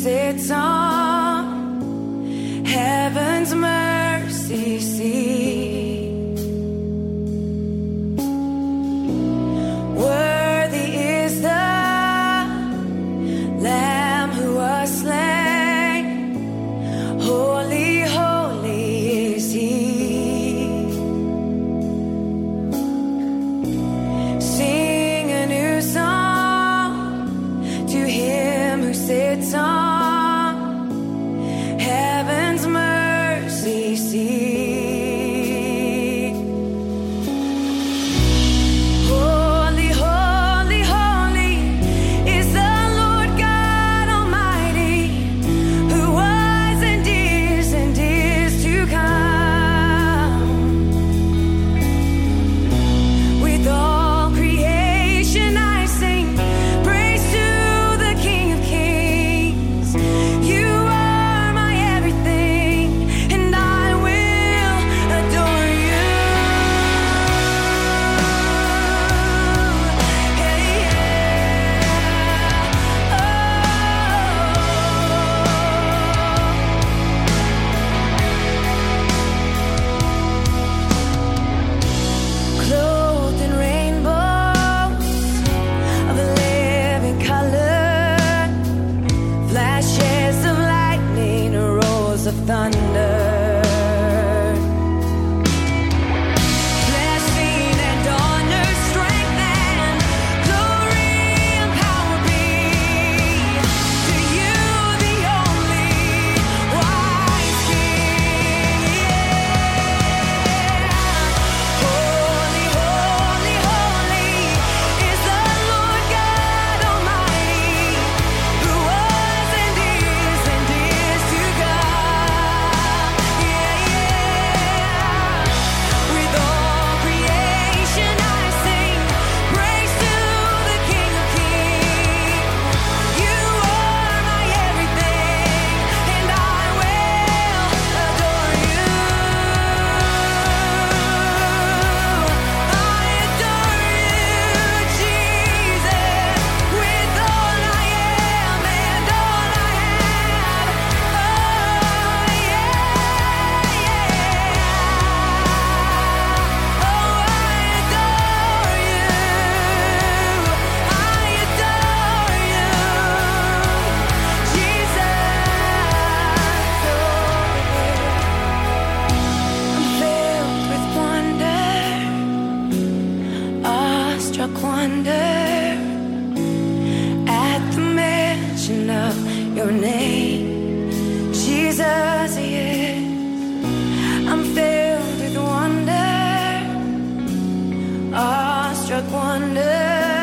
sits on heaven's mercy seat. Worthy is the Lamb who was slain. Holy, holy is He. Sing a new song to Him who sits on heaven's mercy seat. Holy, holy, holy is the Lord God Almighty, who was and is to come. With all creation I sing praise to the King of Kings. You are my everything, and I will adore you. Hey, clothed in rainbows of living color, flashes of lightning, roars of thunder. Blessing and honor, strength and glory and power be to you, the only wise King. Holy, holy, holy is the Lord God Almighty, who was and is to come. With all creation I sing praise to the King of Kings. You are my everything, and I will adore you. I adore you, Jesus, with all I am and all I have. Oh, yeah, oh, I adore you. I adore you, Jesus. I'm filled with wonder, awestruck wonder at the mention of your name, Jesus. Yes, I'm filled with wonder, awestruck wonder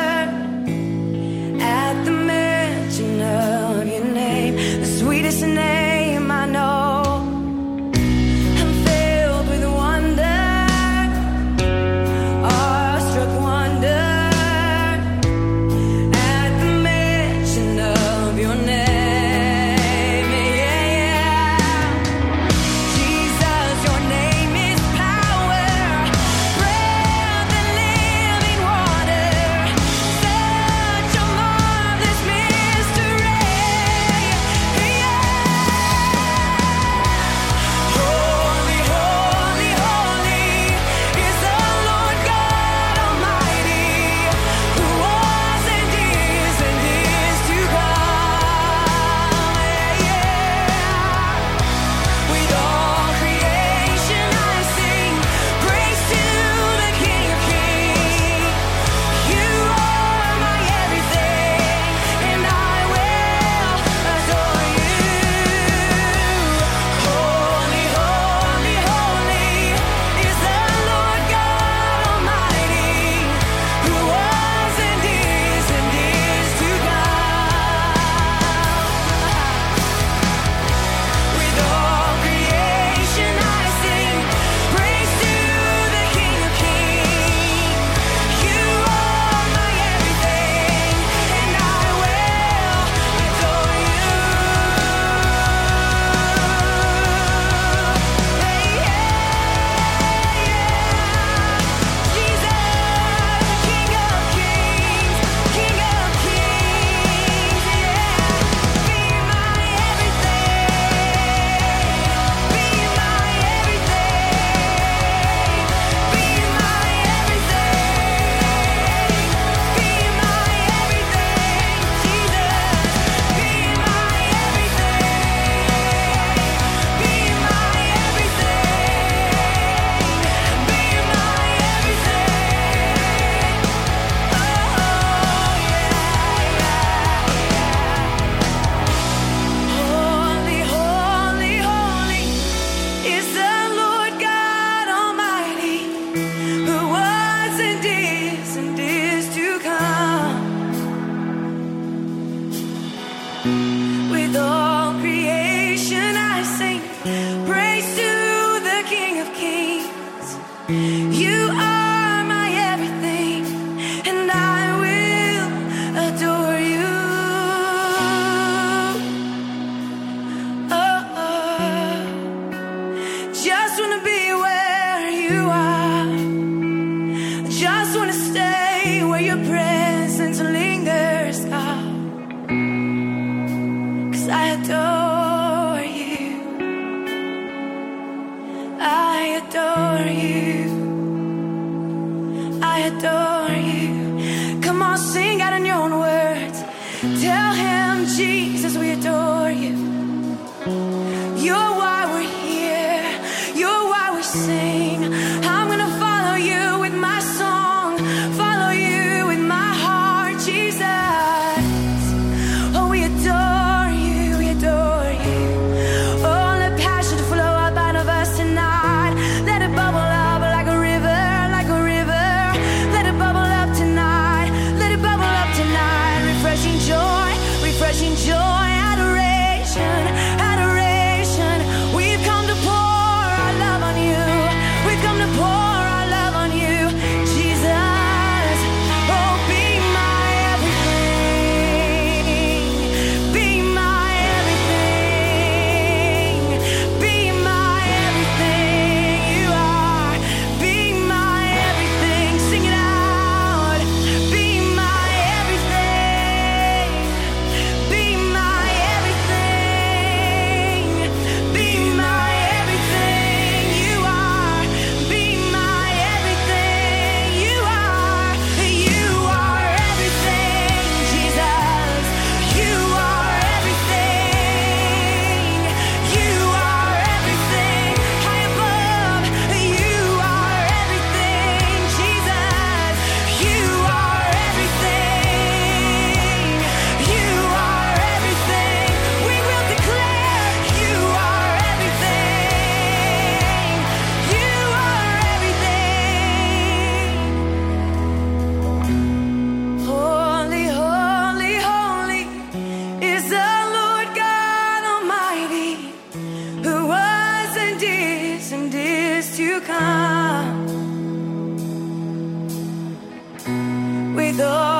at the mention of your name, the sweetest name I know. I'm filled with wonder, awestruck wonder at the mention of your name. With all creation I sing praise to the King of Kings. You are my everything, and I will adore you. Oh, oh. Just wanna be where you are. Just wanna stay where your presence lingers, God. 'Cause I adore you. I adore you. I adore you. Come on, sing out in your own words. Tell him, Jesus, we adore you. You're why we're here. You're why we sing. I'm gonna follow you with my song. Follow you with my heart, Jesus. Oh, we adore you. We adore you. Oh, let passion flow up out of us tonight. Let it bubble up like a river, like a river. Let it bubble up tonight. Let it bubble up tonight. Refreshing joy, refreshing joy, adoration, adoration. We've come to pour our love on you. We've come to pour our love on you, Jesus. Oh, be my everything. Be my everything. Be my everything. You are. Be my everything. Sing it out. Be my everything. Be my everything. Be my everything. You are. Be my everything. You are. You are everything, Jesus. You are everything. You are everything. High above. You are everything, Jesus. You are everything. You are everything. We will declare you are everything. You are everything. Holy, holy, holy is the Lord God Almighty, who was and is to come. With all